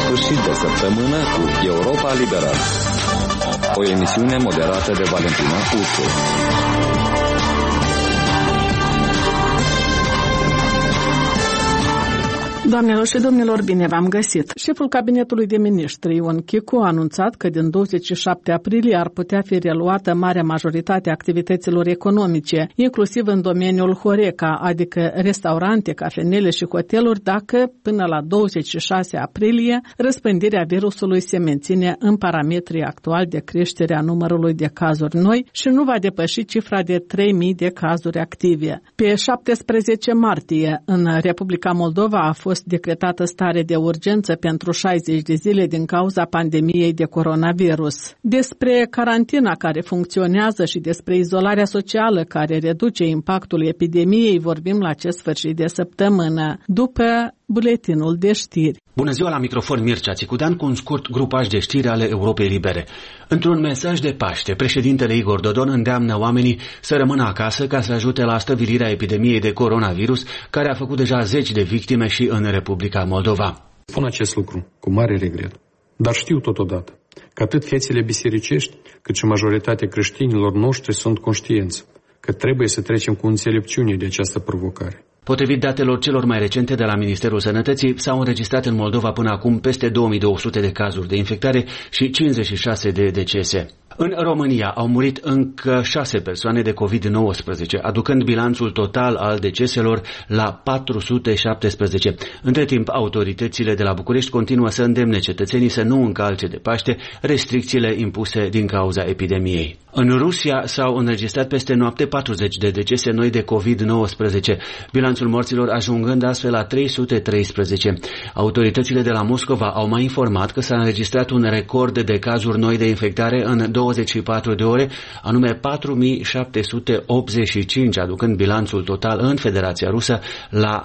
sfârșit de săptămână cu Europa Liberă. O emisiune moderată de Valentina Ursu. Doamnelor și domnilor, bine v-am găsit. Șeful Cabinetului de Miniștri, Ion Chicu, a anunțat că din 27 aprilie ar putea fi reluată marea majoritate a activităților economice, inclusiv în domeniul Horeca, adică restaurante, cafenele și hoteluri, dacă până la 26 aprilie răspândirea virusului se menține în parametrii actuali de creștere a numărului de cazuri noi și nu va depăși cifra de 3.000 de cazuri active. Pe 17 martie, în Republica Moldova a fost decretată stare de urgență pentru 60 de zile din cauza pandemiei de coronavirus. Despre carantina care funcționează și despre izolarea socială care reduce impactul epidemiei vorbim la acest sfârșit de săptămână, după buletinul de știri. Bună ziua, la microfon Mircea Țicudean cu un scurt grupaj de știri ale Europei Libere. Într-un mesaj de Paște, președintele Igor Dodon îndeamnă oamenii să rămână acasă ca să ajute la stăvilirea epidemiei de coronavirus, care a făcut deja 10 de victime și în Republica Moldova. Spun acest lucru cu mare regret, dar știu totodată că atât fețele bisericești, cât și majoritatea creștinilor noștri sunt conștienți că trebuie să trecem cu înțelepciune de această provocare. Potrivit datelor celor mai recente de la Ministerul Sănătății, s-au înregistrat în Moldova până acum peste 2200 de cazuri de infectare și 56 de decese. În România au murit încă 6 persoane de COVID-19, aducând bilanțul total al deceselor la 417. Între timp, autoritățile de la București continuă să îndemne cetățenii să nu încalce de Paște restricțiile impuse din cauza epidemiei. În Rusia s-au înregistrat peste noapte 40 de decese noi de COVID-19, bilanțul morților ajungând astfel la 313. Autoritățile de la Moscova au mai informat că s-a înregistrat un record de cazuri noi de infectare în 24 de ore, anume 4785, aducând bilanțul total în Federația Rusă la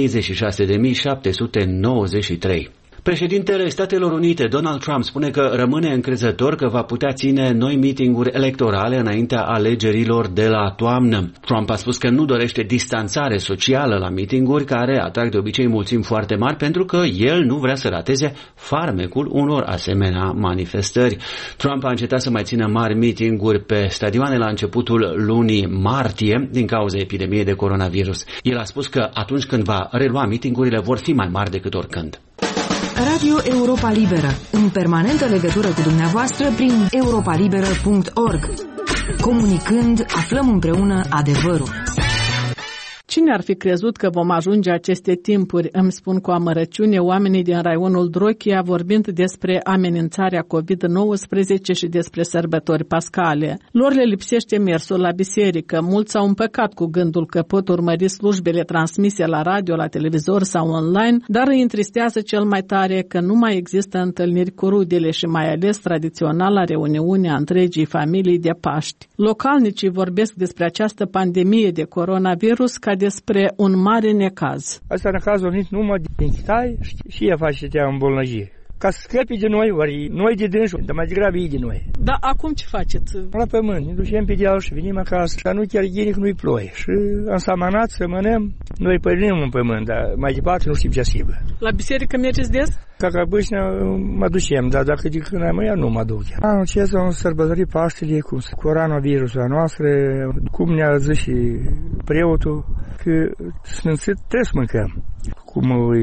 36.793. Președintele Statelor Unite, Donald Trump, spune că rămâne încrezător că va putea ține noi mitinguri electorale înaintea alegerilor de la toamnă. Trump a spus că nu dorește distanțare socială la mitinguri care atrag de obicei mulțimi foarte mari pentru că el nu vrea să rateze farmecul unor asemenea manifestări. Trump a încetat să mai țină mari mitinguri pe stadioane la începutul lunii martie din cauza epidemiei de coronavirus. El a spus că atunci când va relua mitingurile vor fi mai mari decât oricând. Radio Europa Liberă, în permanentă legătură cu dumneavoastră prin europalibera.org. Comunicând, aflăm împreună adevărul. Cine ar fi crezut că vom ajunge aceste timpuri, îmi spun cu amărăciune oamenii din raionul Drochia vorbind despre amenințarea COVID-19 și despre sărbători pascale. Lor le lipsește mersul la biserică, mulți s-au împăcat cu gândul că pot urmări slujbele transmise la radio, la televizor sau online, dar îi întristează cel mai tare că nu mai există întâlniri cu rudele și mai ales tradiționala reuniune a întregii familii de Paști. Localnicii vorbesc despre această pandemie de coronavirus ca despre un mare necaz. Asta necaz a venit numai din Chitai și ea face tea îmbolnăjiri. Ca să scăpi de noi, ori noi de dânsul, dar mai degrabă ei de noi. Dar acum ce faceți? La pământ, ne ducem pe deal și venim acasă. Și nu chiar ghinic, nu-i ploi. Și am samanat să mănăm, noi părinim în pământ, dar mai departe nu știm ce sibă. La biserică mergeți des? Ca bâșnea mă ducem, dar dacă de când am ea nu mă duc. Anul acesta am sărbătorit Paștele cu coronavirusul a noastră, cum ne-a zis și preotul, că sfințit trebuie să mâncăm. Cum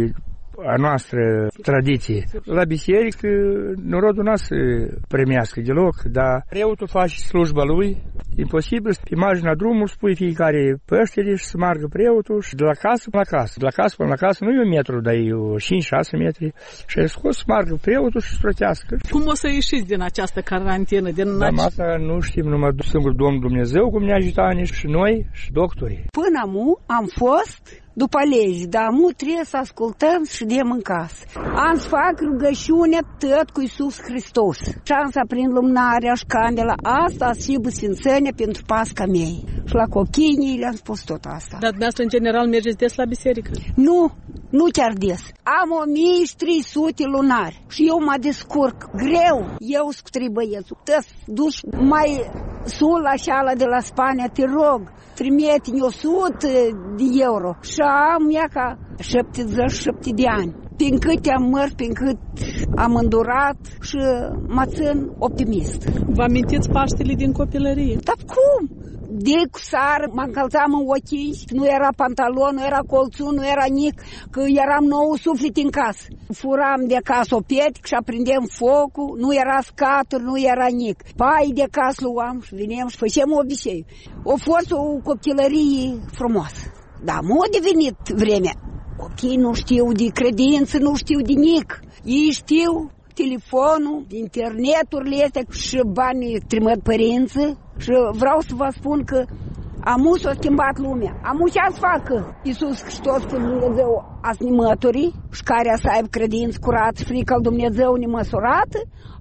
a noastră tradiție. La biserică norodul n-a să premiască deloc, dar preotul face slujba lui. Imposibil, pe marginea drumului spui fiecare Paștele și să margă preotul și de la casă la casă. De la casă până la casă nu e 1 metru, dar e 5-6 metri. Și a scos să margă preotul și strotească. Cum o să ieșiți din această carantină? Dar asta nu știm, numai singur Domnul Dumnezeu cum ne ajută și noi și doctorii. Până am fost după legi, dar mu trebuie să ascultăm și de în casă. Am să fac rugăciune tot cu Iisus Hristos. Și am să aprind lumânarea și candela. Asta sibă sfințenia pentru Pasca mea. Și la cochinii le-am spus tot asta. Dar dumneavoastră în general mergeți des la biserică? Nu chiar des. Am 1300 lunari și eu mă descurc greu. Eu cu tribăiețul. Tăs duci mai sul așa de la Spania, te rog, trimite-mi 100 de euro. Și am ea ca 77 de ani. Prin cât am mărit, prin cât am îndurat și mă țin optimist. Vă amintiți Paștele din copilărie? Dar cum? De cu sară, mă încălțam în ochi, nu era pantalon, nu era colțun, nu era nic, că eram nou suflet în casă. Furam de casă o pietic și aprindem focul, nu era scaturi, nu era nic. Pai de casă luam și veneam și făceam obicei. A fost o copilărie frumoasă. Dar nu a devenit vremea. Copiii nu știu de credință, nu știu de nic. Ei știu telefonul, interneturile astea și banii trimit părinții. Și vreau să vă spun că amu s-a schimbat lumea. Amu ce să facă Iisus Hristos cu Dumnezeu asnimătorii și care să aibă credință curată, frică al Dumnezeu nemăsurată,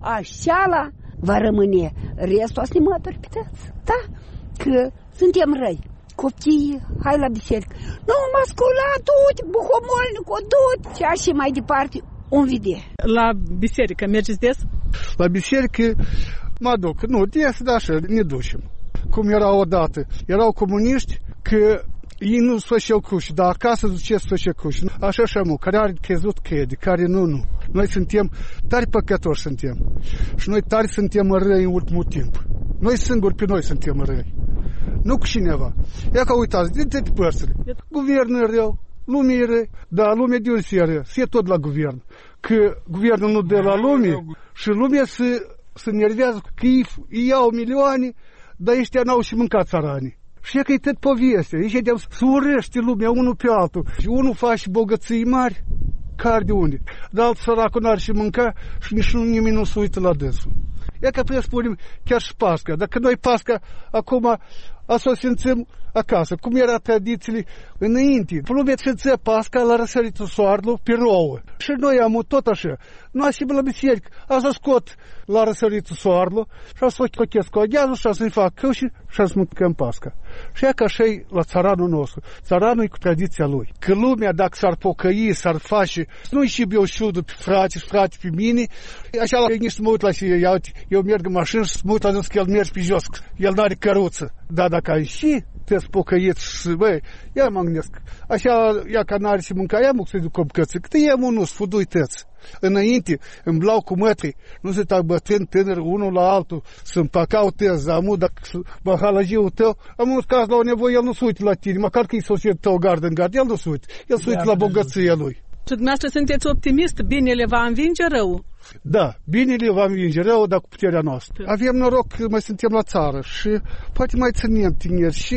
așa va rămâne restul asnimătorii puteți. Da? Că suntem răi. Copiii, hai la biserică. Nu, mă scula, du-te, buhomolnicu, du-te. Și așa mai departe, un vide. La biserică mergeți des? La biserică mă duc. Nu, des, dar așa, ne ducem. Cum era odată. Erau comuniști că ei nu se făceau cuși, dar acasă zice să făce cuși. Așa și amu, care are crezut crede, care nu. Noi suntem tari păcătoși suntem. Și noi tari suntem răi în ultimul timp. Noi singuri pe noi suntem răi. Nu cu cineva. Ia că uitați, din toate părțile. Guvernul e rău, lumea e rău, dar lumea de unde se e rău? Se tot la guvern. Că guvernul nu dă la lume și lumea se nervează că ei iau milioane, dar ăștia n-au și mâncat țăranii. Și e că e tot poveste. Ăștia se urăște lumea unul pe altul. Și unul face bogății mari, care de unde? Dar altul săracul n-are și mânca și nici nimeni nu se uită la dânsul. E că trebuie să spunem chiar și Pasca. Dacă noi Pasca acum o simțim acasă, cum era tradițiile înainte. Lumea simțea Pasca la răsăritul soarelui pe rouă. Și noi am tot așa. Nu așim la biserică. Așa scot la răsăritul soarelui și să cochez cu aghiazul și să-i fac căuși și să mâncăm Pasca. Și e că așa e la țăranul nostru. Țăranul e cu tradiția lui. Că lumea, dacă s-ar pocăi, s-ar face, nu-i și eu șudu pe frate și frate pe mine, așa la nici să mă uit la și eu merg în mașină și să mă uit la zis că el merge pe jos. El n-are căruță. Dar dacă ai și te spocăieți și, băi, ia mă gândesc, așa, ia că n-are și mânca, ia mă să-i duc o bucăță, câte ia mă nu, sfudui tăți. Înainte, îmblau cu mătrii, nu se tac bătând tânăr unul la altul, să împacau tăți, amu, dacă băhalagiul tău, amu, caz la o nevoie, el nu se uită la tine, măcar că e sosit tău gard în gard, el nu se uită, el se uită la bogăția lui. Și dumneavoastră sunteți optimist, binele va învinge rău? Da, binele va învinge rău, dar cu puterea noastră. Avem noroc că mai suntem la țară și poate mai ținem tineri și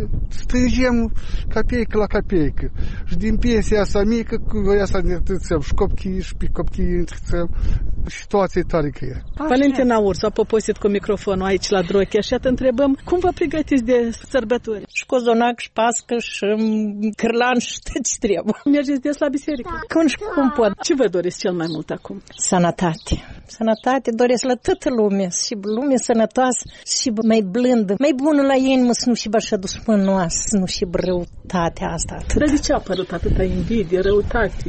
strângem capeică la capeică. Și din pensia asta mică, cu asta ne întâlțăm și copchii și pe copchii întâlțăm. Situația e tare că e. Valentina Ursu a poposit cu microfonul aici la Drochea și te întrebăm cum vă pregătiți de sărbători? Și cozonac, și pască, și cârlan, și tot ce trebuie. Mergeți des la biserică? Când și cum pot. Ce vă doriți cel mai mult acum? Sănătate. Sănătate doresc la toată lumea. Și lume sănătoasă și mai blândă. Mai bună la inimă să nu și așa dușmănoasă, să nu și răutatea asta. Dar de ce a apărut atâta invidie, răutate?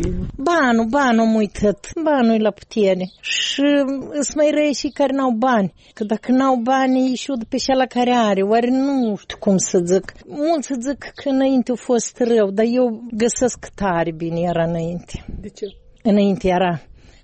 Banul mui tot. Banul e la putere. Și sunt mai răi și care n-au bani. Că dacă n-au bani, îi șudă pe cea la care are. Oare nu știu cum să zic. Mulți să zic că înainte a fost rău, dar eu găsesc tare bine era înainte. De ce? Înainte era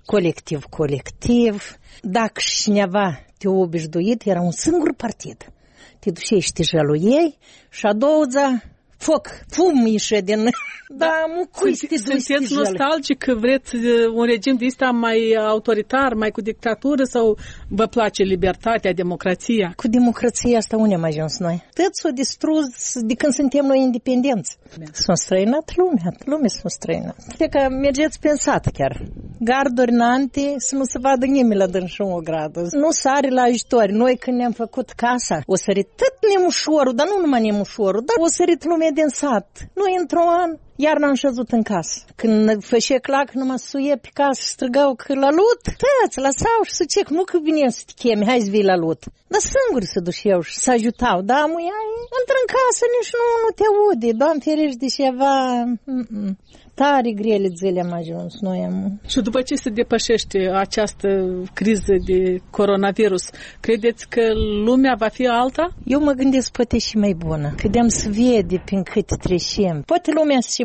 colectiv. Dacă cineva te-a obișnuit, era un singur partid. Te duceai și te jăluiei și a doua fum ieșe din... Da, sunteți nostalgic că vreți un regim de ăsta mai autoritar, mai cu dictatură sau vă place libertatea, democrația? Cu democrația asta unde am ajuns noi? Tot s-a distrus de când suntem noi independenți. S-a străinat lumea s-a străinat. Cred că mergeți pensat chiar. Garduri înainte să nu se vadă nimeni la dânșul o gradă. Nu sare la ajutori. Noi când ne-am făcut casa, o sărit tot nemușorul, dar nu numai nemușorul, dar o sărit lumea din sat. Noi într-un an iar n-am șezut în casă. Când fășe clac, numai suie pe casă și strigau că la lut, tăți, lăsau și să ce, nu că vine să te chemi, hai să vii la lut. Dar singuri se duceau și se ajutau. Da, muiai, intră în casă, nici nu te aude. Doamne ferești de ceva... Tare grele zile am ajuns noi. Și după ce se depășește această criză de coronavirus, credeți că lumea va fi alta? Eu mă gândesc poate și mai bună. Cădeam să vede prin cât trecem. Poate lumea și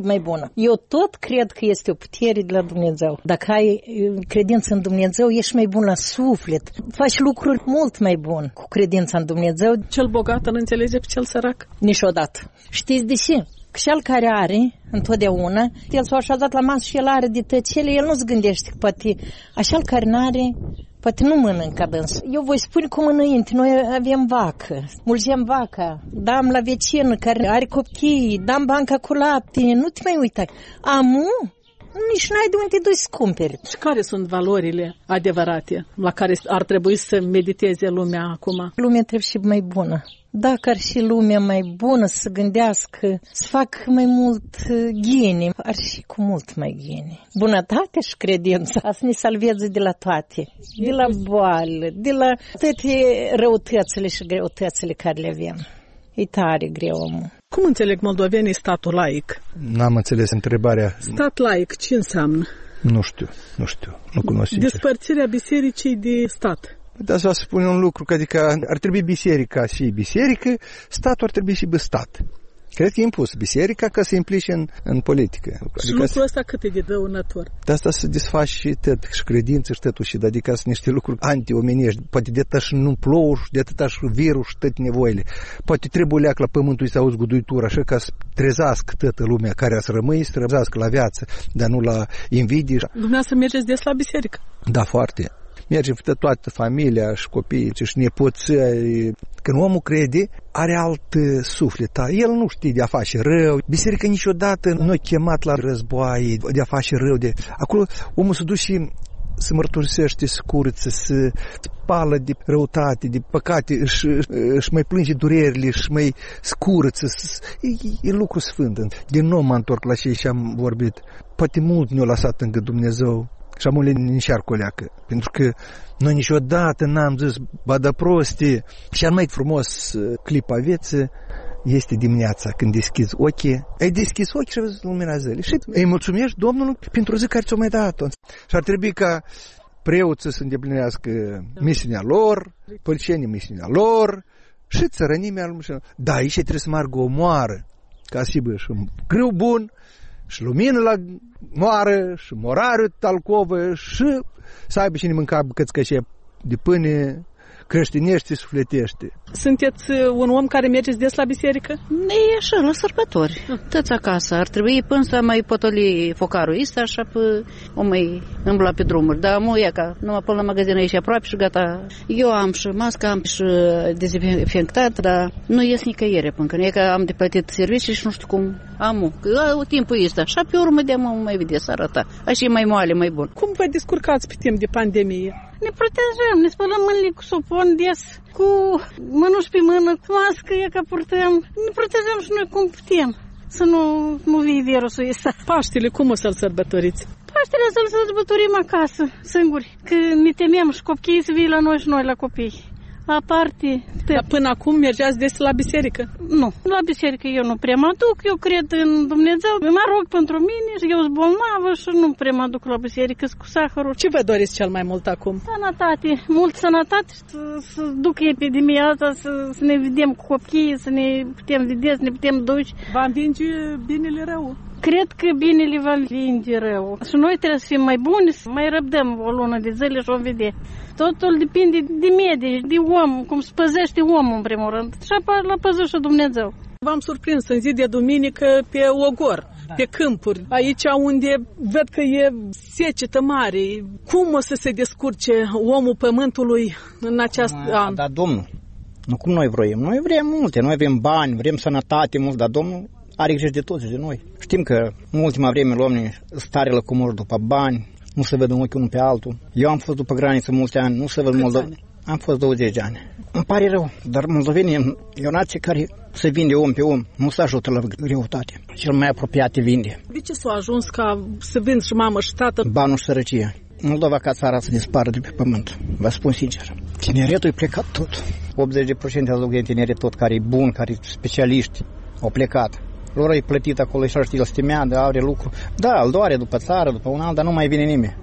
mai bună. Eu tot cred că este o putere de la Dumnezeu. Dacă ai credință în Dumnezeu, ești mai bun la suflet. Faci lucruri mult mai bune cu credința în Dumnezeu. Cel bogat îl înțelege pe cel sărac? Niciodată. Știți de ce? Că cel care are, întotdeauna, el s-a așezat la masă și el are de tăcele, el nu se gândește că poate așa care n-are, poate nu mănâncă dâns. Eu voi spune cum înainte, noi avem vacă, mulgem vaca, dam la vecină care are copii, dam banca cu lapte, nu te mai uita. Amu? Nici n-ai de unde duci să cumperi. Și care sunt valorile adevărate la care ar trebui să mediteze lumea acum? Lumea trebuie și mai bună. Dacă ar fi lumea mai bună să gândească, să facă mai mult ghini, ar fi cu mult mai ghini. Bunătatea și credința să ne salveze de la toate, de la boală, de la toate răutățile și greutățile care le avem. E tare greu, omul. Cum înțeleg moldovenii statul laic? N-am înțeles întrebarea. Stat laic, ce înseamnă? Nu știu, nu cunosc sincer. Despărțirea bisericii de stat. Dar să spun un lucru, adică ar trebui biserica și biserică, statul ar trebui și stat. Cred că e impus biserica ca să implice în politică. Și lucrul ăsta cât e de dăunător? De asta se desfaci și tot, și credință și totul, și adică sunt niște lucruri anti-omenești. Poate de atâta și nu plouă, de atâta și virus și toate nevoile. Poate trebuie leac la pământul să auzi guduitura, așa ca să trezească toată lumea care a să rămâi, să trezească la viață, dar nu la invidii. Dumneavoastră mergeți des la biserică? Da, foarte. Merge toată familia și copiii și nepoții. Când omul crede, are alt suflet. El nu știe de a face rău. Biserica niciodată nu a chemat la războaie, de a face rău. Acolo omul se duce și se mărturisește, se curăță, se spală de răutate, de păcate, își mai plânge durerile, își mai scurăță. E lucru sfânt. Din nou mă întorc la ce am vorbit. Poate mult ne-a lăsat încă Dumnezeu și am încearcă o leacă. Pentru că noi niciodată n-am zis badă prostie. Și al mai frumos clipa vieții este dimineața când deschizi ochii. Ai deschis ochii și vezi lumina zilei. Și îi mulțumești Domnului pentru zi care ți-o mai dat-o. Și ar trebui ca preoții să îndeplinească misiunea lor, polițienii misiunea lor și țărănimea lui. Da, aici trebuie să meargă o moară ca să aibă și un grâu bun, și lumină la moară, și morariu talcovă, și să aibă și ne mânca bucăți de pâine creștinește, sufletește. Sunteți un om care mergeți des la biserică? E așa, la sărbători. Tăți acasă. Ar trebui până să mai potoli focarul ăsta, așa o mai îmbla pe drumuri. Dar mă ia ca numai până la magazin aici aproape și gata. Eu am și mască, am și dezinfectat, dar nu ies nicăiere până că că am de plătit servicii și nu știu cum am. Că timpul ăsta. Și pe urmă de mă mai vede să arăta. Așa e mai moale, mai bun. Cum vă descurcați pe timp de pandemie? Ne protejăm, ne spălăm mâinile cu sopon des, cu mânuși pe mână, cu mască, e că purtăm. Ne protejăm și noi cum putem, să nu vie virusul ăsta. Paștele, cum o să-l sărbătoriți? Paștele să-l sărbătorim acasă, singuri, că ne temem și copiii să vie la noi și noi la copii. Aparte. Dar până acum mergeați des la biserică? Nu, la biserică eu nu prea mă duc, eu cred în Dumnezeu, mă rog pentru mine și eu sunt bolnavă și nu prea mă duc la biserică cu sahărul. Ce vă doriți cel mai mult acum? Sănătate, mult sănătate, să duc epidemia asta, să ne vedem cu copiii, să ne putem vedea, să ne putem duce. Va învinge binele rău? Cred că binele va învinge rău. Și noi trebuie să fim mai buni, să mai răbdăm o lună de zile și o vedea. Totul depinde de medie, de om, cum se păzește omul în primul rând. Și apoi l-a păzut și Dumnezeu. V-am surprins în zi de duminică pe Ogor, pe câmpuri, aici unde văd că e secetă mare. Cum o să se descurce omul pământului în acest an? Da, Domnul, nu cum noi vrem. Noi vrem multe, noi vrem bani, vrem sănătate mult, dar Domnul are grijă de toți de noi. Știm că în ultima vreme oamenii stare la comori după bani, nu se văd în ochi unul pe altul. Eu am fost după graniță mulți ani, nu se văd Moldova. Am fost 20 de ani. Îmi pare rău, dar moldovenii e o nație care se vinde om pe om, nu se ajută la greutate. Cel mai apropiat te vinde. De ce s-a ajuns ca să vind și mamă și tată? Banul și sărăcia. Moldova ca țara să dispară de pe pământ. Vă spun sincer. Tineretul e plecat tot. 80% aduc de tineret tot care e bun, care e specialiști, au plecat. Lor e plătit acolo și el stimea, are lucru. Da, îl doare după țară, după un an, dar nu mai vine nimeni.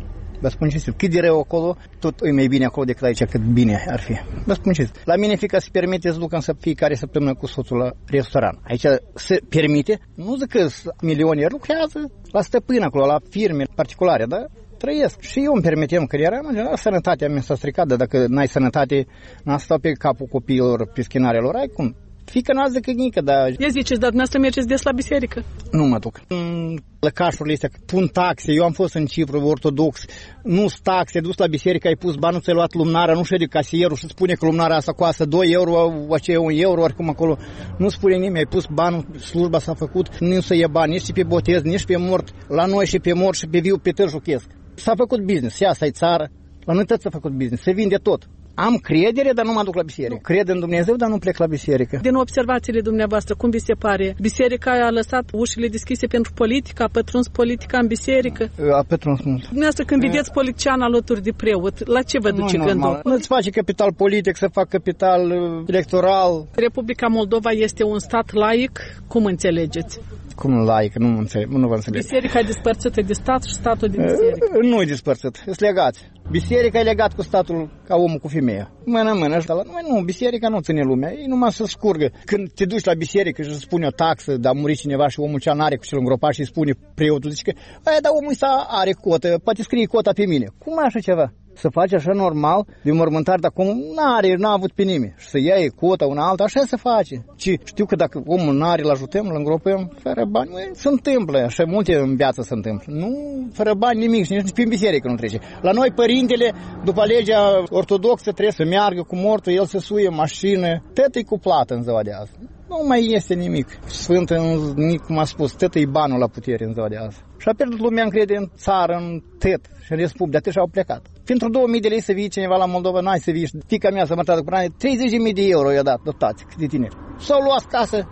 Vă spun cinstit, cât de rău acolo, tot e mai bine acolo decât aici, cât bine ar fi. Vă spun cinstit. La mine fiica se permite să ducă în fiecare săptămână cu soțul la restaurant. Aici se permite, nu zic că milionieri lucrează la stăpân acolo, la firme particulare, dar trăiesc. Și eu îmi permitem că era, sănătatea mea s-a stricat, dar dacă n-ai sănătate, n-a stat pe capul copiilor, pe schinarelor, ai cum? Fică n-a zică nică, dar... Ia ziceți, dar dumneavoastră mergeți des la biserică? Nu mă duc. Lăcașurile astea, pun taxe, eu am fost în Cipru ortodox, nu-s taxe, dus la biserică, ai pus bani, nu ți-ai luat lumnarea, nu șede casierul și spune că lumnarea asta coastă 2 euro, aceea 1 euro, oricum acolo, nu spune nimeni, ai pus bani, slujba s-a făcut, nu se ia bani, nici pe botez, nici pe mort, la noi și pe mort și pe viu, pe târjuchesc. S-a făcut business, și asta e țară, la noi tot s-a făcut business, se vinde tot. Am credere, dar nu mă duc la biserică. Cred în Dumnezeu, dar nu plec la biserică. Din observațiile dumneavoastră, cum vi se pare? Biserica a lăsat ușile deschise pentru politică, a pătruns politica în biserică? A pătruns mult. Dumneavoastră, când vedeți politician alături de preot, la ce vă duce gândul? Nu-ți face capital politic, să fac capital electoral. Republica Moldova este un stat laic, cum înțelegeți? Cum laic, nu vă înțeleg. Biserica e despărțită de stat și statul de biserică? Nu e despărțit, sunt legați. Biserica e legat cu statul ca omul cu femeia. Mână-mână. Nu, biserica nu ține lumea, ei numai să scurgă. Când te duci la biserică și îți spune o taxă, dar a murit cineva și omul cea n-are cu cel îngropat și îi spune preotul, zice că dar omul ăsta are cotă, poate scrie cota pe mine. Cum așa ceva? Să faci așa normal, de mormântare, dar cum n-a avut pe nimeni. Și să iei cota una alta, așa se face. Și știu că dacă omul n-are, îl ajutăm, îl îngropăm, fără bani, se întâmplă. Așa multe în viață se întâmplă. Nu, fără bani nimic, nici pe biserică nu trece. La noi, părintele, după legea ortodoxă, trebuie să meargă cu mortul, el să suie în mașină, tot e cu plată în ziua de azi. Nu mai este nimic. Sfântă, cum a spus, tot e banul la putere în ziua de azi. Și a pierdut lumea încredere în țară, în tet și în Republică, de atât și-au plecat. Pentru 2000 de lei să vii cineva la Moldova, n-ai să vii. Fiica mea s-a mărtat cu 30.000 de euro i-a dat, dotați, cât de tineri. S-au luat casă,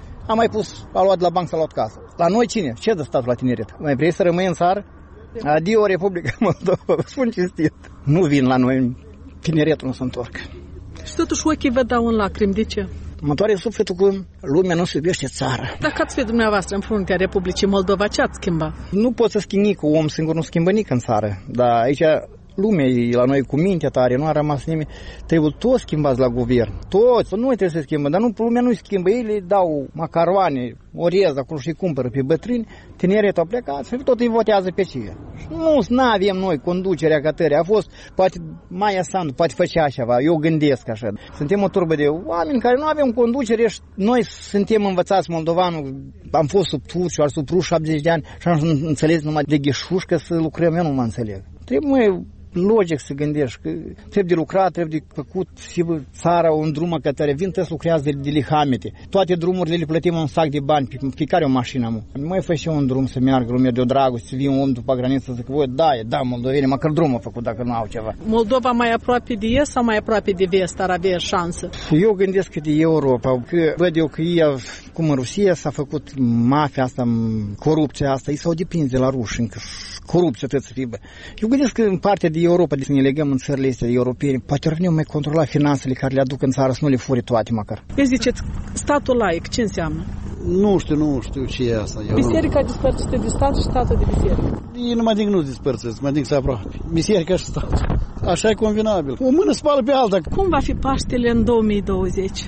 a luat de la bancă, s-a luat casă. La noi cine? Ce dă statul la tineret? Mai vrei să rămâi în țară? Adio, Republica Moldova, spun cinstit. Nu vin la noi, tineretul nu se întorc. Și totuși ochii vă dau în lacrimi, de ce? Mă doare sufletul că lumea nu se iubește țara. Dacă ați fi dumneavoastră în fruntea Republicii Moldova, ce ați schimba? Nu poți să schimbi nici, om singur nu schimbă nici în țară. Dar aici lumea e la noi cu mintea tare, nu a rămas nimeni. Trebuie toți schimbați la guvern. Toți, nu trebuie să schimbă, dar lumea nu schimbă. Ei le dau macaroane, orez acolo și cumpără pe bătrâni, tineretul a plecat și tot îi votează pe cine. Nu avem noi conducerea cătării. A fost, poate Maia Sandu, poate făcea ceva, eu gândesc așa. Suntem o turbă de oameni care nu avem conducere și noi suntem învățați moldovanul. Am fost sub turci, sub ruși 70 de ani și am înțeles numai de gheșușcă să lucrăm, eu nu mă înțeleg. Trebuie logic să gândești că trebuie de lucrat, trebuie de făcut și țara un drum către vin, trebuie să lucrează de lihamete. Toate drumurile le plătim un sac de bani, fiecare o mașină am. Nu mai fă și un drum să meargă lumea de o dragoste, să vii un om după graniță să zică, voi, da, moldoveni, măcar drumul a făcut dacă nu au ceva. Moldova mai aproape de est sau mai aproape de vest ar avea șansă? Eu gândesc că de Europa, că văd eu că ei, cum în Rusia s-a făcut mafia asta, corupția asta, ei s-au depins de la ruși încă. Corupția trebuie să fie. Eu gândesc că în partea de Europa, de să ne legăm în țările astea europene, poate ar veni mai controla finanțele care le aduc în țară, să nu le fure toate măcar. Eu ziceți, statul laic, ce înseamnă? Nu știu ce e asta. Biserica despărțită de stat și statul de biserică. Ei nu mă adică nu despărțesc, mă adică să aproape. Biserica și statul. Așa e convenabil. O mână spală pe alta. Cum va fi Paștele în 2020?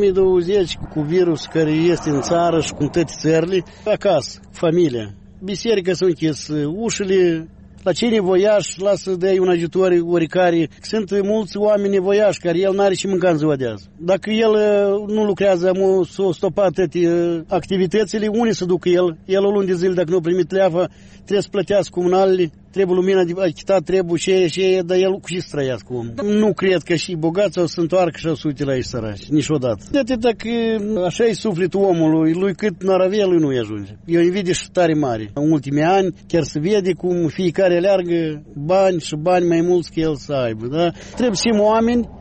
2020, cu virus care este în țară și cu toate țările, acasă, familia. Biserica s-a închis ușile, la cei nevoiași, lasă de un ajutor oricare. Sunt mulți oameni nevoiași care el n-are ce mânca în ziua de azi. Dacă el nu lucrează, s-o stopat toate activitățile, unde să ducă el o lună de zile, dacă nu a primit leafă, trebuie să plătească comunalele, trebuie lumina de achitat, trebuie ce, dar el cu ce să trăiască om. Nu cred că și bogați o să întoarcă și o să uite la ei săraci, niciodată. De atât dacă așa e sufletul omului, lui cât n-ar avea, lui nu-i ajunge. E o invidie și tare mare. În ultimii ani chiar se vede cum fiecare aleargă bani și bani mai mulți că el să aibă. Da? Trebuie să fim oameni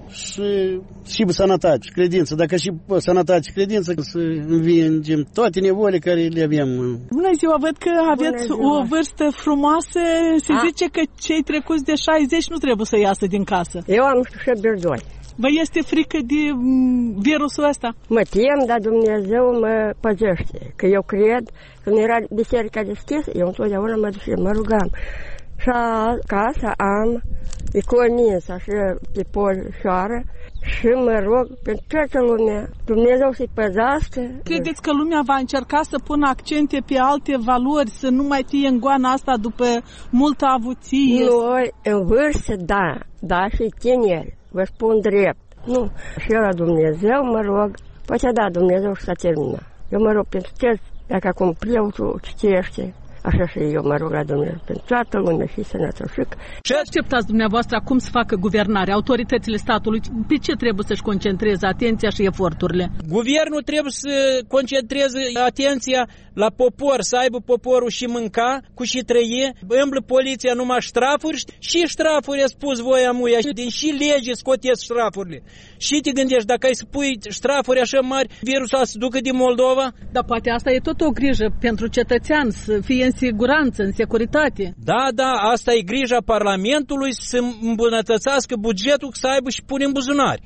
și sănătate și credință. Dacă și sănătate și credință, să învingem toate nevoile care le avem. Bună ziua, văd că aveți o vârstă frumoasă. Se zice că cei trecuți de 60 nu trebuie să iasă din casă. Eu am 72. Vă este frică de virusul ăsta? Mă tem, dar Dumnezeu mă păzește. Că eu cred, când era biserica deschisă, eu întotdeauna mă duceam, mă rugam. Și acasă am pe corniță și pe porșoară și mă rog pentru toată lumea, Dumnezeu să-i păzească. Credeți că lumea va încerca să pună accente pe alte valori, să nu mai fie în goana asta după multă avuție? Noi, în vârstă, da, și tineri, vă spun drept. Nu, și eu la Dumnezeu mă rog, poate da Dumnezeu și s-a terminat. Eu mă rog pentru toți, dacă acum preotul citește, așa și eu mă rog la Dumnezeu pentru toată lumea și sănătoșică. Ce așteptați dumneavoastră acum să facă guvernarea, autoritățile statului? Pe ce trebuie să-și concentreze atenția și eforturile? Guvernul trebuie să concentreze atenția la popor, să aibă poporul și mânca, cu și trăie, îmblă poliția numai ștrafuri și ștrafuri, a spus voi amuia, din și lege scoteți ștrafurile. Și te gândești, dacă ai să pui ștrafuri așa mari, virusul să ducă din Moldova? Dar poate asta e tot o grijă pentru cetățean, să fie în siguranță, în securitate. Da, asta e grija Parlamentului să îmbunătățească bugetul, să aibă și pune în buzunari.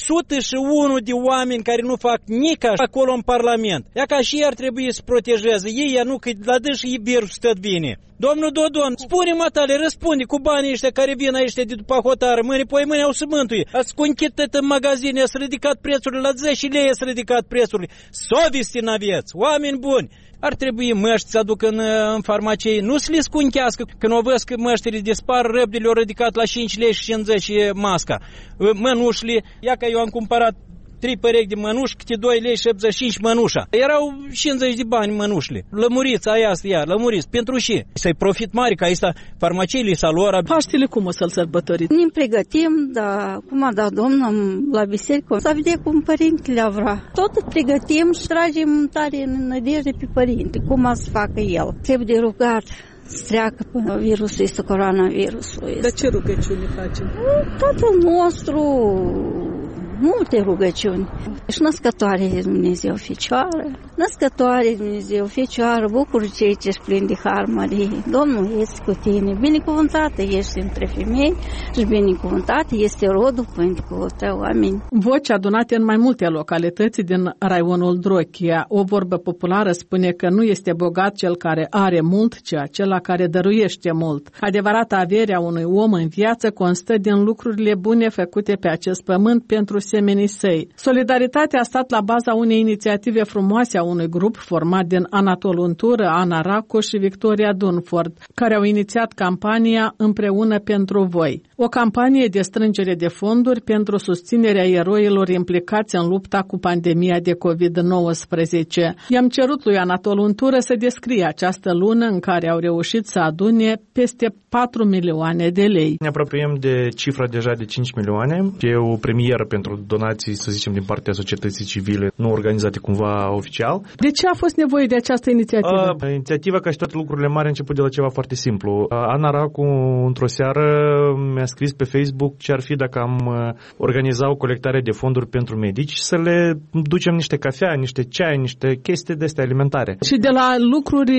101 de oameni care nu fac nici acolo în Parlament. Ia ca și ei ar trebui să protejeze. Ei, nu, că la dâși virusul tot vine. Domnul Dodon, spune matale, răspunde cu banii ăștia care vin aici de după hotară. Mâine au să mântuie. Ați conchitat în magazine, ați ridicat prețurile la 10 lei, ați ridicat prețurile. Sovesti n-aveți, oameni buni. Ar trebui măști să aducă în farmacie, nu să le scunchească. Când o văd că măștile dispar, răbdele au ridicat la 5 lei și 50 masca. Mănușile, ia că eu am cumpărat 3 perechi de mănuși, câte 2 lei 75 mănușa. Erau 50 de bani mănușile. Lămuriți, aia asta, lămuriți. Pentru ce? Să-i profit mari, ca asta farmaciile să luă. Paștele cum o să-l sărbătoriți? Ne pregătim, dar cum a dat Domnul la biserică, să vedem cum părintele vrea. Tot pregătim și tragem tare în nădejde pe părinte, cum a să facă el. Trebuie de rugat să treacă până virusul este, coronavirusul. Dar ce rugăciune facem? Tatăl nostru, multe rugăciuni. Și născătoare de Dumnezeu Fecioară, născătoare de Dumnezeu Fecioară, bucură cei ce-și plin de har, Marie. Domnul este cu tine, binecuvântată ești între femei și binecuvântat este rodul pântecul tău. Amin. Voci adunate în mai multe localități din raionul Drochia. O vorbă populară spune că nu este bogat cel care are mult, ci acela care dăruiește mult. Adevărata averea unui om în viață constă din lucrurile bune făcute pe acest pământ pentru semenii săi. Solidaritatea a stat la baza unei inițiative frumoase a unui grup format din Anatol Untură, Ana Raco și Victoria Dunford, care au inițiat campania Împreună pentru voi. O campanie de strângere de fonduri pentru susținerea eroilor implicați în lupta cu pandemia de COVID-19. I-am cerut lui Anatol Untură să descrie această lună în care au reușit să adune peste 4 milioane de lei. Ne apropiem de cifra deja de 5 milioane. E o premieră pentru donații, să zicem, din partea societății civile, nu organizate cumva oficial. De ce a fost nevoie de această inițiativă? Inițiativa, ca și toate lucrurile mari, a început de la ceva foarte simplu. Ana Racu, într-o seară, mi-a scris pe Facebook ce ar fi dacă am organiza o colectare de fonduri pentru medici, să le ducem niște cafea, niște ceai, niște chestii de astea alimentare. Și de la lucruri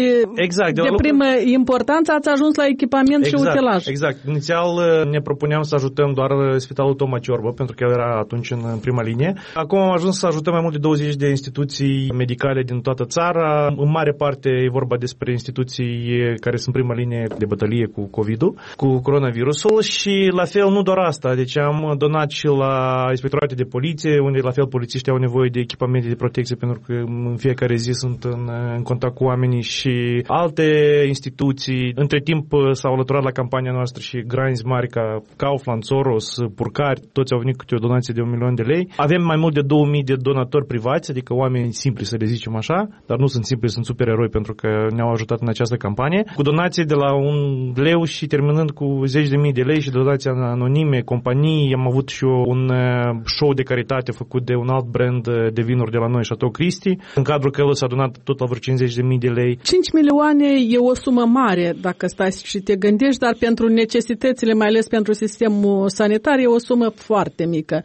de primă importanță ați ajuns la echipament și utilaj. Exact. Inițial ne propuneam să ajutăm doar Spitalul Toma Ciorbă, pentru că el era atunci în prima linie. Acum am ajuns să ajutăm mai mult de 20 de instituții medicale din toată țara. În mare parte e vorba despre instituții care sunt în prima linie de bătălie cu COVID-ul, cu coronavirusul și la fel nu doar asta. Deci am donat și la inspectorate de poliție, unde la fel polițiștii au nevoie de echipamente de protecție pentru că în fiecare zi sunt în contact cu oamenii și alte instituții. Între timp s-au alăturat la campania noastră și granzi mari ca Kaufland, Soros, Purcari, toți au venit cu o donație de 1 milion de lei. Avem mai mult de 2000 de donatori privați, adică oameni simpli, să le zicem așa, dar nu sunt simpli, sunt supereroi pentru că ne-au ajutat în această campanie. Cu donații de la 1 leu și terminând cu 10.000 de lei și donații anonime, companii. Am avut și un show de caritate făcut de un alt brand de vinuri de la noi, Chateau Christie, în cadrul căruia s-a donat tot la vreo 50.000 de lei. 5 milioane e o sumă mare dacă stai și te gândești, dar pentru necesitățile, mai ales pentru sistemul sanitar, e o sumă foarte mică.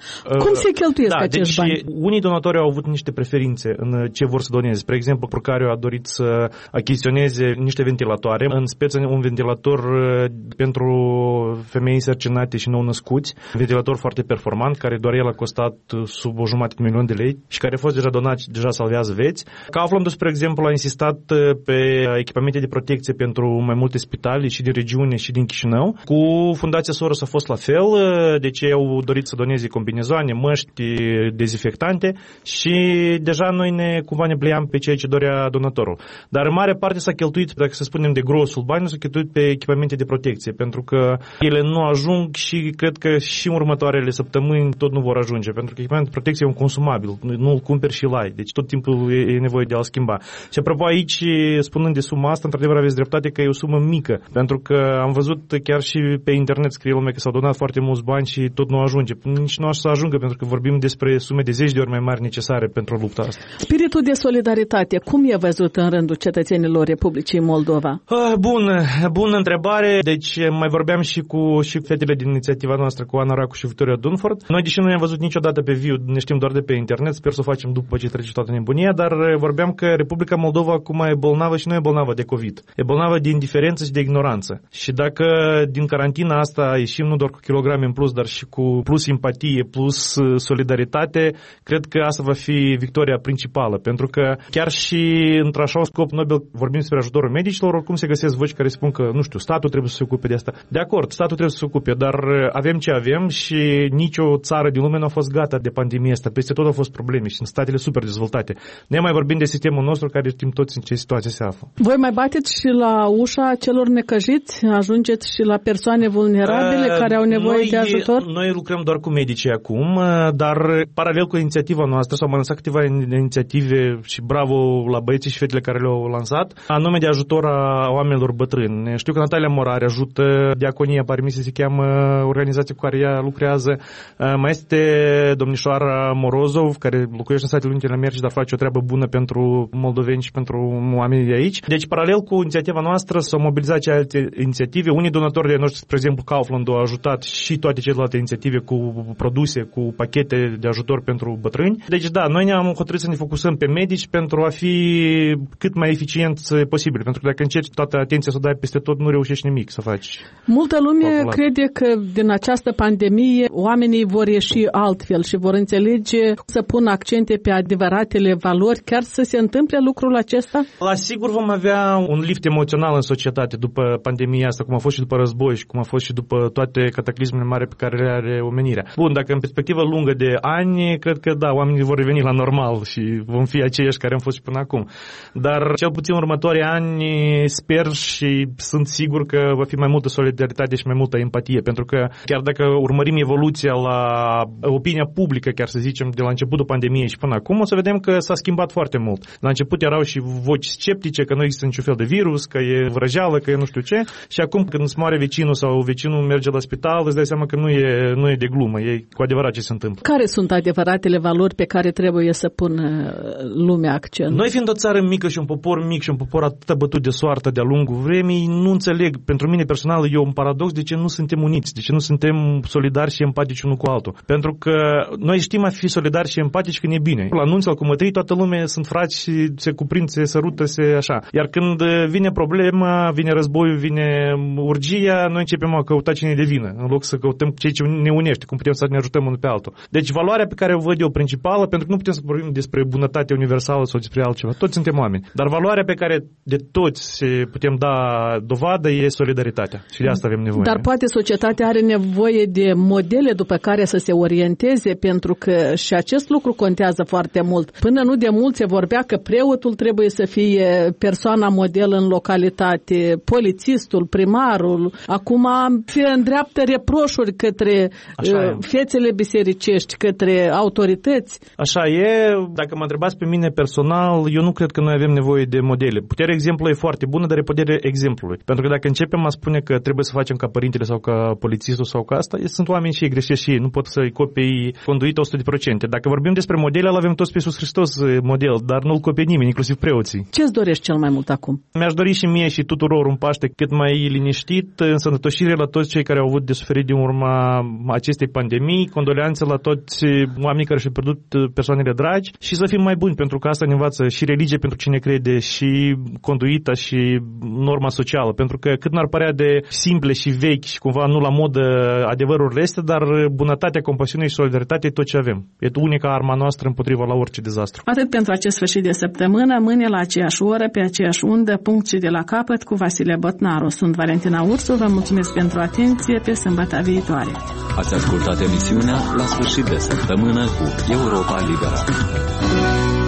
Cum se cheltuiesc acești bani? Unii donatori au avut niște preferințe în ce vor să doneze. Spre exemplu, Procariu a dorit să achiziționeze niște ventilatoare, în speță un ventilator pentru femei însărcinate și nou-născuți, un ventilator foarte performant, care doar el a costat sub 1,5 milion de lei și care a fost deja donat și deja salvează vieți. Kaufland, spre exemplu, a insistat pe echipamente de protecție pentru mai multe spitale și din regiune și din Chișinău. Cu Fundația Soros a fost la fel, deci ei au dorit să doneze combinezoane, măști, dezinfectante și deja noi cumva ne pliam pe ceea ce dorea donatorul. Dar în mare parte s-a cheltuit, dacă să spunem de grosul bani, s-a cheltuit pe echipamente de protecție, pentru că ele nu ajung și cred că și în următoarele săptămâni tot nu vor ajunge, pentru că echipamentul de protecție e un consumabil, nu-l cumperi și l-ai, deci tot timpul e nevoie de a-l schimba. Și apropo aici, spunând de suma asta, într-adevăr aveți dreptate că e o sumă mică, pentru că am văzut chiar și pe internet scrie lumea că s-au donat foarte mulți bani și tot nu ajunge. Nici nu o să ajungă, pentru că vorbim despre sume de 10 de ori mai mari necesare pentru lupta asta. Spiritul de solidaritate, cum e văzut în rândul cetățenilor Republicii Moldova? Bună întrebare. Deci mai vorbeam și cu fetele din inițiativa noastră, cu Ana Racu și Victoria Dunford. Noi, deși nu ne-am văzut niciodată pe viu, ne știm doar de pe internet, sper să o facem după ce trece toată nebunia, dar vorbeam că Republica Moldova acum e bolnavă și nu e bolnavă de COVID. E bolnavă de indiferență și de ignoranță. Și dacă din carantina asta ieșim nu doar cu kilograme în plus, dar și cu plus simpatie, plus solidaritate, cred că asta va fi victoria principală. Pentru că chiar și într-așa un scop nobil, vorbim despre ajutorul medicilor, oricum se găsesc voci care spun că, nu știu, statul trebuie să se ocupe de asta. De acord, statul trebuie să se ocupe, dar avem ce avem și nicio țară din lume nu a fost gata de pandemie asta. Peste tot au fost probleme și în statele super dezvoltate. Ne mai vorbim de sistemul nostru, care știm toți în ce situație se află. Voi mai bateți și la ușa celor necăjiți? Ajungeți și la persoane vulnerabile care au nevoie de ajutor? Noi lucrăm doar cu medicii acum, dar paralel cu inițiativa noastră s-au lansat câteva inițiative și bravo la băieții și fetele care le-au lansat, anume de ajutor a oamenilor bătrâni. Știu că Natalia Morare ajută, Diaconia, pare mi se cheamă organizația cu care ea lucrează. Mai este domnișoara Morozov, care locuiește în Statele Unite ale Americii, dar face o treabă bună pentru moldoveni și pentru oamenii de aici. Deci, paralel cu inițiativa noastră, s-au mobilizat și alte inițiative. Unii donatori de noștri, spre exemplu, Kaufland, au ajutat și toate celelalte inițiative cu produse, cu pachete de ajutor pentru bătrâni. Deci, da, noi ne-am hotărât să ne focusăm pe medici pentru a fi cât mai eficient posibil. Pentru că dacă încerci toată atenția să o dai peste tot, nu reușești nimic să faci. Multă lume crede că din această pandemie oamenii vor ieși altfel și vor înțelege să pună accente pe adevăratele valori, chiar să se întâmple lucrul acesta? La sigur vom avea un lift emoțional în societate după pandemia asta, cum a fost și după război și cum a fost și după toate cataclismele mari pe care le are omenirea. Bun, dacă în perspectivă lungă de ani, cred că da, oamenii vor reveni la normal și vom fi aceiași care am fost și până acum. Dar cel puțin următorii ani sper și sunt sigur că va fi mai multă solidaritate și mai multă empatie, pentru că chiar dacă urmărim evoluția la opinia publică, chiar să zicem, de la începutul pandemiei și până acum, o să vedem că s-a schimbat foarte mult. La început erau și voci sceptice că nu există niciun fel de virus, că e vrăjeală, că e nu știu ce, și acum când îți moare vecinul sau vecinul merge la spital, îți dai seama că nu e de glumă, e cu adevărat ce se întâmplă. Care sunt adevăratele valori pe care trebuie să pună lumea accent? Noi fiind o țară mică și un popor mic și un popor atât bătut de soartă de-a lungul vremii, nu înțeleg, pentru mine personal e un paradox de ce nu suntem uniți, de ce nu suntem solidari și empatici unul cu altul. Pentru că noi știm a fi solidari și empatici când e bine. La anunț, la cumătării, toată lumea sunt frați și se cuprind, se sărută, se așa. Iar când vine problema, vine războiul, vine urgia, noi începem a căuta cine e de vină, în loc să căutăm ceea ce ne unește, cum putem să ne ajutăm unul pe altul. Deci valoarea pe care o văd eu principală, pentru că nu putem să vorbim despre bunătate universală sau despre altceva. Toți suntem oameni. Dar valoarea pe care de toți putem da dovadă e solidaritatea. Și de asta avem nevoie. Dar poate societatea are nevoie de modele după care să se orienteze, pentru că și acest lucru contează foarte mult. Până nu de mult se vorbea că preotul trebuie să fie persoana model în localitate, polițistul, primarul. Acum se îndreaptă reproșuri către fețele bisericești, către autorități. Așa e. Dacă mă întrebați pe mine personal, eu nu cred că noi avem nevoie de modele. Puterea exemplului e foarte bună, dar e puterea exemplului. Pentru că dacă începem a spune că trebuie să facem ca părintele sau ca polițistul sau ca asta, sunt oameni și ei greșesc și ei. Nu pot să-i copii conduit 100%. Dacă vorbim despre modele, îl avem toți pe Iisus Hristos model, dar nu-l copie nimeni, inclusiv preoții. Ce-ți dorești cel mai mult acum? Mi-aș dori și mie și tuturor un Paște cât mai liniștit, însănătoșire la toți cei care au avut de suferit din urma acestei pandemii, condoleanțe condoleanțe la toți oamenii care și-au pierdut persoanele dragi și să fim mai buni, pentru că asta ne învață și religie pentru cine crede și conduita și norma socială, pentru că cât n-ar părea de simple și vechi și cumva nu la modă adevărurile astea, dar bunătatea, compasiunea și solidaritatea e tot ce avem. E unica arma noastră împotriva la orice dezastru. Atât pentru acest sfârșit de săptămână, mâine la aceeași oră, pe aceeași undă, punct și de la capăt cu Vasile Botnaru. Sunt Valentina Ursu, vă mulțumesc pentru atenție, pe sâmbătă viitoare. Ați ascultat emisiunea La sfârșit de săptămână cu Europa Liberă.